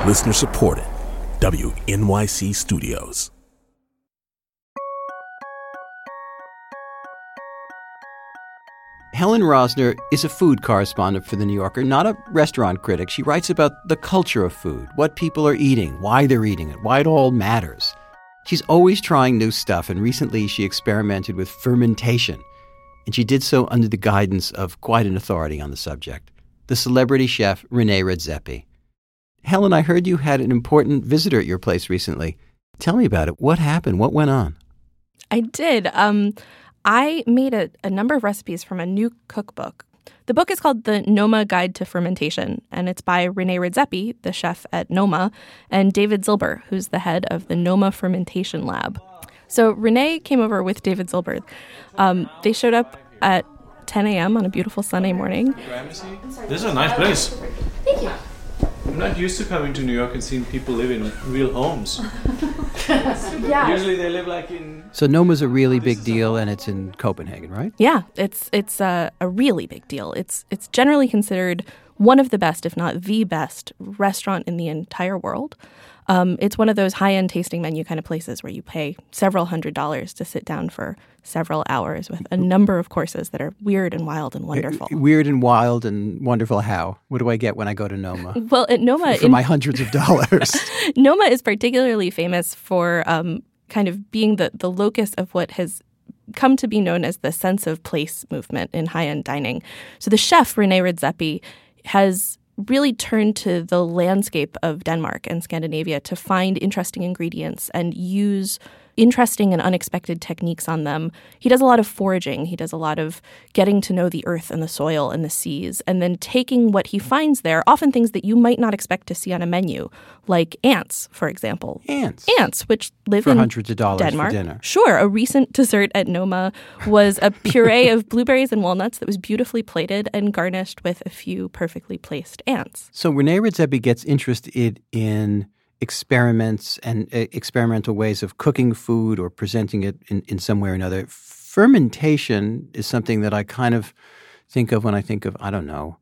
Listener supported. WNYC Studios. Helen Rosner is a food correspondent for The New Yorker, not a restaurant critic. She writes about the culture of food, what people are eating, why they're eating it, why it all matters. She's always trying new stuff, and recently she experimented with fermentation. And she did so under the guidance of quite an authority on the subject, the celebrity chef Rene Redzepi. Helen, I heard you had an important visitor at your place recently. Tell me about it. What happened? What went on? I did. I made a number of recipes from a new cookbook. The book is called The Noma Guide to Fermentation, and it's by Rene Redzepi, the chef at Noma, and David Zilber, who's the head of the Noma Fermentation Lab. So Rene came over with David Zilber. They showed up at 10 a.m. on a beautiful Sunday morning. This is a nice place. Thank you. I'm not used to coming to New York and seeing people live in real homes. Yeah. Usually they live like in... So Noma's a really big deal, and it's in Copenhagen, right? Yeah, it's a really big deal. It's generally considered one of the best, if not the best, restaurant in the entire world. It's one of those high-end tasting menu kind of places where you pay several $100s to sit down for several hours with a number of courses that are weird and wild and wonderful. Weird and wild and wonderful how? What do I get when I go to Noma? Well, at Noma... For my hundreds of dollars. Noma is particularly famous for kind of being the locus of what has come to be known as the sense of place movement in high-end dining. So the chef, Rene Redzepi, has really turned to the landscape of Denmark and Scandinavia to find interesting ingredients and use interesting and unexpected techniques on them. He does a lot of foraging. He does a lot of getting to know the earth and the soil and the seas, and then taking what he finds there, often things that you might not expect to see on a menu, like ants, for example. Ants, which live for in hundreds of dollars Denmark. For dinner. Sure. A recent dessert at Noma was a puree of blueberries and walnuts that was beautifully plated and garnished with a few perfectly placed ants. So Rene Redzepi gets interested in experiments and experimental ways of cooking food or presenting it in some way or another. Fermentation is something that I kind of think of when I think of, I don't know,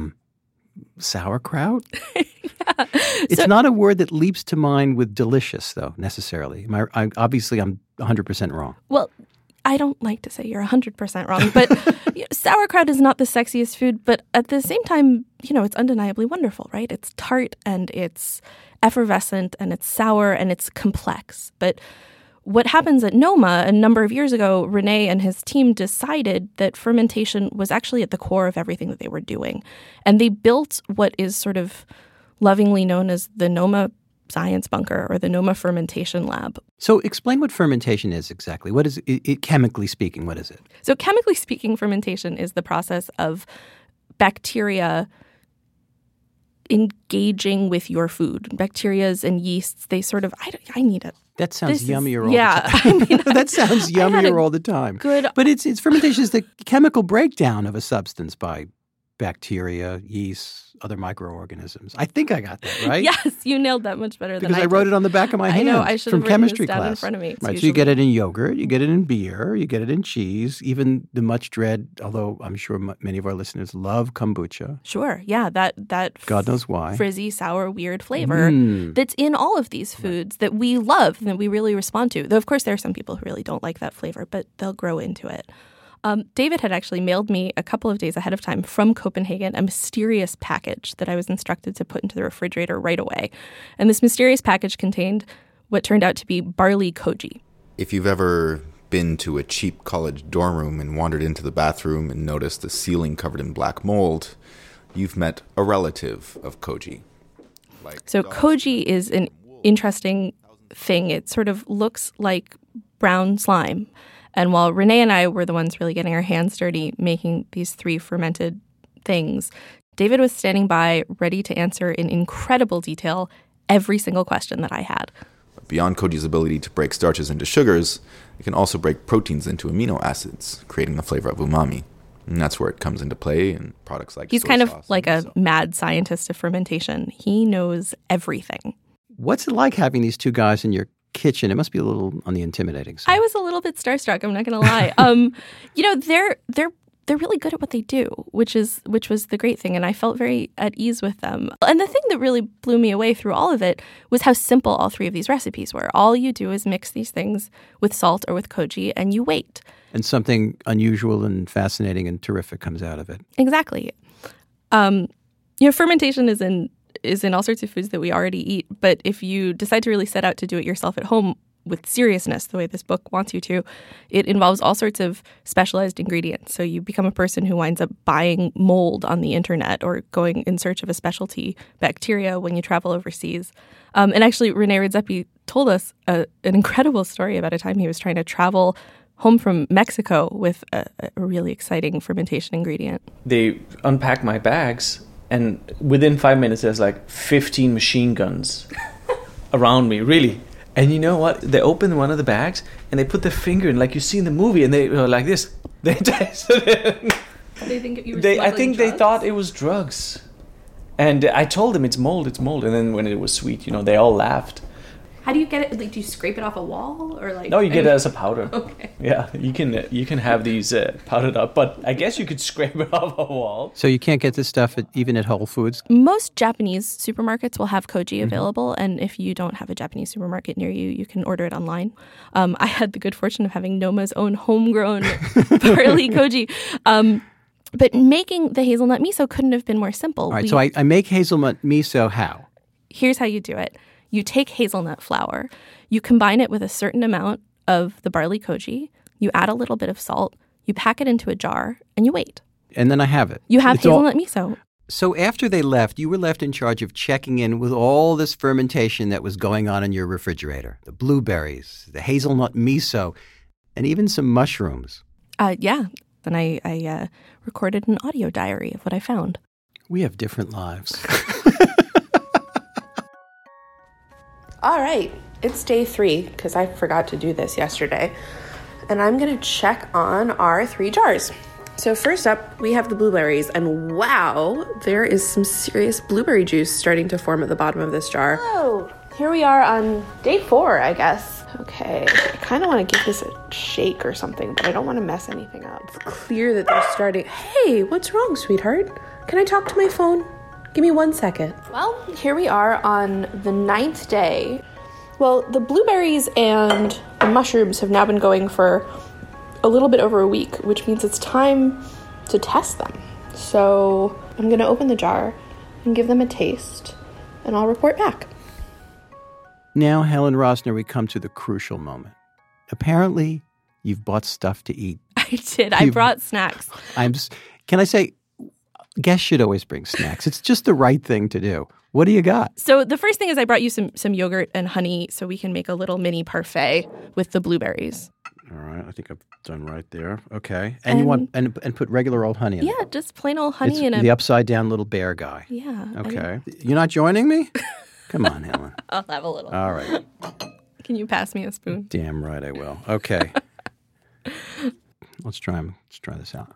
sauerkraut? Yeah. It's not a word that leaps to mind with delicious, though, necessarily. Obviously, I'm 100% wrong. Well, I don't like to say you're 100% wrong, but sauerkraut is not the sexiest food, but at the same time, it's undeniably wonderful, right? It's tart and it's effervescent and it's sour and it's complex. But what happens at Noma, a number of years ago, Rene and his team decided that fermentation was actually at the core of everything that they were doing. And they built what is sort of lovingly known as the Noma Science Bunker or the Noma Fermentation Lab. So explain what fermentation is exactly. What is it, chemically speaking, what is it? So chemically speaking, fermentation is the process of bacteria engaging with your food. Bacterias and yeasts, they sort of, I need it. That sounds yummier all yeah, the time. I mean, that sounds yummier all the time. Good. But it's fermentation is the chemical breakdown of a substance by bacteria, yeast, other microorganisms. I think I got that right. Yes, you nailed that much better than because I wrote it on the back of my hand. I know. I should from have written chemistry this down class in front of me. Right. So you get it in yogurt, you get it in beer, you get it in cheese. Even the much dread, although I'm sure many of our listeners love kombucha. Sure. Yeah. That God knows why frizzy, sour, weird flavor that's in all of these foods that we love and that we really respond to. Though of course there are some people who really don't like that flavor, but they'll grow into it. David had actually mailed me a couple of days ahead of time from Copenhagen a mysterious package that I was instructed to put into the refrigerator right away. And this mysterious package contained what turned out to be barley koji. If you've ever been to a cheap college dorm room and wandered into the bathroom and noticed the ceiling covered in black mold, you've met a relative of koji. So koji is an interesting thing. It sort of looks like brown slime. And while Rene and I were the ones really getting our hands dirty making these three fermented things, David was standing by ready to answer in incredible detail every single question that I had. Beyond koji's ability to break starches into sugars, it can also break proteins into amino acids, creating the flavor of umami. And that's where it comes into play in products like He's soy kind of sauce like a mad scientist of fermentation. He knows everything. What's it like having these two guys in your kitchen? It must be a little on the intimidating side. I was a little bit starstruck, I'm not going to lie. They're they're really good at what they do, which was the great thing. And I felt very at ease with them. And the thing that really blew me away through all of it was how simple all three of these recipes were. All you do is mix these things with salt or with koji, and you wait. And something unusual and fascinating and terrific comes out of it. Exactly. Fermentation is in all sorts of foods that we already eat. But if you decide to really set out to do it yourself at home with seriousness, the way this book wants you to, it involves all sorts of specialized ingredients. So you become a person who winds up buying mold on the internet or going in search of a specialty bacteria when you travel overseas. And actually, René Redzepi told us an incredible story about a time he was trying to travel home from Mexico with a really exciting fermentation ingredient. They unpack my bags, and within 5 minutes, there's like 15 machine guns around me, really. And you know what? They open one of the bags, and they put their finger in, like you see in the movie, and they were like this. They tasted it. They think you were I think they thought it was drugs. And I told them it's mold. And then when it was sweet, they all laughed. How do you get it? Like, do you scrape it off a wall or like? No, you get it as a powder. Okay. Yeah, you can have these powdered up, but I guess you could scrape it off a wall. So you can't get this stuff even at Whole Foods? Most Japanese supermarkets will have koji available, and if you don't have a Japanese supermarket near you, you can order it online. I had the good fortune of having Noma's own homegrown barley koji. But making the hazelnut miso couldn't have been more simple. All right, so I make hazelnut miso how? Here's how you do it. You take hazelnut flour, you combine it with a certain amount of the barley koji, you add a little bit of salt, you pack it into a jar, and you wait. And then I have it. You have hazelnut miso. So after they left, you were left in charge of checking in with all this fermentation that was going on in your refrigerator. The blueberries, the hazelnut miso, and even some mushrooms. Yeah. Then I recorded an audio diary of what I found. We have different lives. All right, it's day 3 because I forgot to do this yesterday. And I'm going to check on our 3 jars. So first up, we have the blueberries. And wow, there is some serious blueberry juice starting to form at the bottom of this jar. Oh, here we are on day 4, I guess. Okay, I kind of want to give this a shake or something, but I don't want to mess anything up. It's clear that they're starting. Hey, what's wrong, sweetheart? Can I talk to my phone? Give me 1 second. Well, here we are on the 9th day. Well, the blueberries and the mushrooms have now been going for a little bit over a week, which means it's time to test them. So I'm going to open the jar and give them a taste, and I'll report back. Now, Helen Rosner, we come to the crucial moment. Apparently, you've bought stuff to eat. I did. I brought snacks. Can I say, guests should always bring snacks. It's just the right thing to do. What do you got? So the first thing is I brought you some yogurt and honey so we can make a little mini parfait with the blueberries. All right. I think I've done right there. Okay. And you want and put regular old honey in it? Yeah, just plain old honey in it. The upside down little bear guy. Yeah. Okay. You're not joining me? Come on, Helen. I'll have a little. All right. Can you pass me a spoon? Damn right I will. Okay. Let's try this out.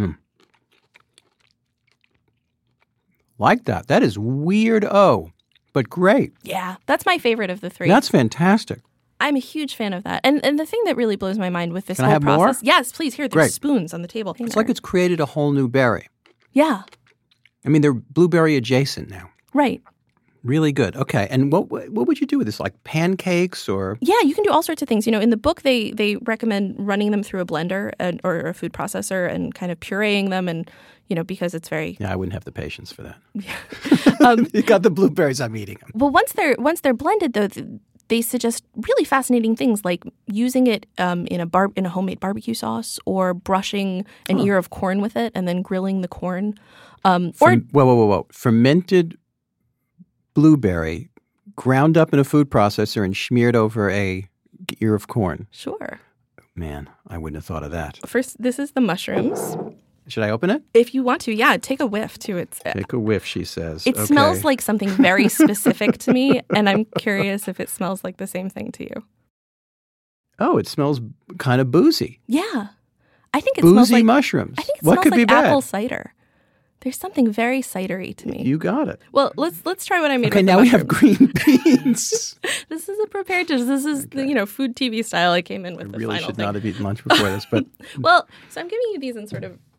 Like that. That is weird-o, but great. Yeah, that's my favorite of the 3. That's fantastic. I'm a huge fan of that. And the thing that really blows my mind with this Can whole I have process. More? Yes, please. Here, there's spoons on the table. It's like it's created a whole new berry. Yeah. I mean, they're blueberry adjacent now. Right. Really good. Okay. And what would you do with this? Like pancakes or? Yeah, you can do all sorts of things. You know, in the book, they recommend running them through a blender or a food processor and kind of pureeing them and, because it's very... Yeah, I wouldn't have the patience for that. You got the blueberries, I'm eating them. Well, once they're blended, though, they suggest really fascinating things like using it in a homemade barbecue sauce or brushing an ear of corn with it and then grilling the corn. Whoa. Fermented blueberry ground up in a food processor and smeared over a ear of corn. Sure. Man, I wouldn't have thought of that. First, this is the mushrooms. Should I open it? If you want to, yeah. Take a whiff, too. Take a whiff, she says. It smells like something very specific to me, and I'm curious if it smells like the same thing to you. Oh, it smells kind of boozy. Yeah. I think it boozy smells like mushrooms. I think it what smells could like be bad? apple cider. There's something very cidery to me. You got it. Well, let's try what I made. Okay, with now the we have mushrooms. green beans. This is a prepared dish. This is the food TV style I came in with. I the really final should thing. not have eaten lunch before this, but Well, so I'm giving you these in sort of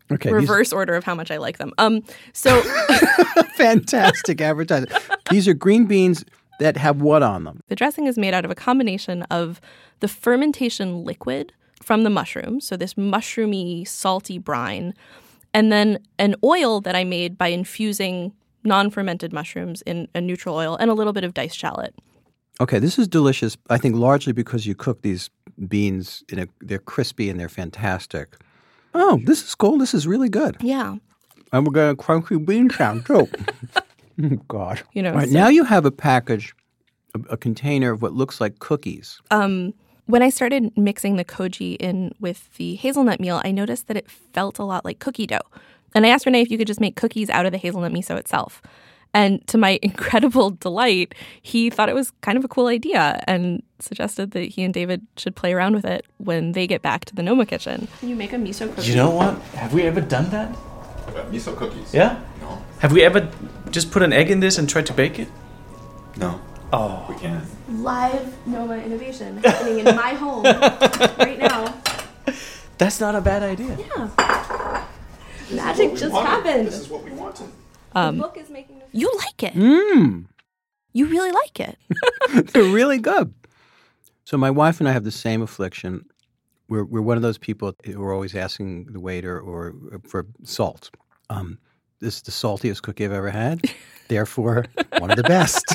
Okay, reverse order of how much I like them. So fantastic advertising. These are green beans that have what on them? The dressing is made out of a combination of the fermentation liquid from the mushrooms, so this mushroomy, salty brine, and then an oil that I made by infusing non-fermented mushrooms in a neutral oil and a little bit of diced shallot. Okay, this is delicious, I think largely because you cook these beans, they're crispy and they're fantastic. Oh, this is cool. This is really good. Yeah. And we're going to crunchy bean sound, too. Oh, God. You know, all right, now you have a package, a container of what looks like cookies. When I started mixing the koji in with the hazelnut meal, I noticed that it felt a lot like cookie dough. And I asked Renee if you could just make cookies out of the hazelnut miso itself. And to my incredible delight, he thought it was kind of a cool idea and suggested that he and David should play around with it when they get back to the Noma kitchen. Can you make a miso cookie? You know what? Have we ever done that? Miso cookies? Yeah? No. Have we ever just put an egg in this and tried to bake it? No. Oh. We can't. Live Noma innovation happening in my home right now. That's not a bad idea. Yeah. Magic just happened. This is what we wanted. The book is making this. You like it. You really like it. They're really good. So my wife and I have the same affliction. We're one of those people who are always asking the waiter or for salt. This is the saltiest cookie I've ever had. Therefore, one of the best.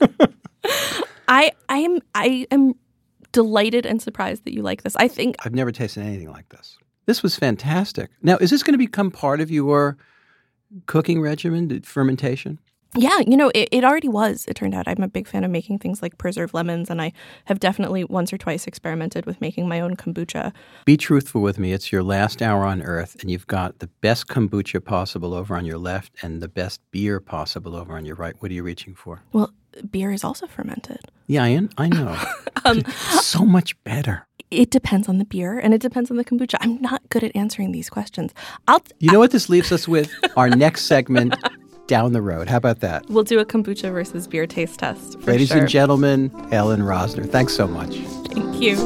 I am delighted and surprised that you like this. I think I've never tasted anything like this. This was fantastic. Now, is this going to become part of your cooking regimen, the fermentation? Yeah, it already was, it turned out. I'm a big fan of making things like preserved lemons, and I have definitely once or twice experimented with making my own kombucha. Be truthful with me. It's your last hour on Earth, and you've got the best kombucha possible over on your left and the best beer possible over on your right. What are you reaching for? Well, beer is also fermented. Yeah, I know. It's so much better. It depends on the beer, and it depends on the kombucha. I'm not good at answering these questions. You know what this leaves us with? Our next segment down the road. How about that? We'll do a kombucha versus beer taste test for Ladies sure. and gentlemen, Ellen Rosner. Thanks so much. Thank you.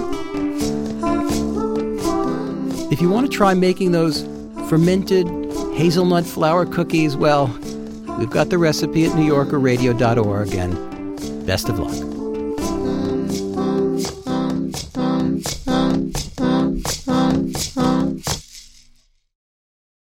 If you want to try making those fermented hazelnut flour cookies, well, we've got the recipe at NewYorkerRadio.org, and best of luck.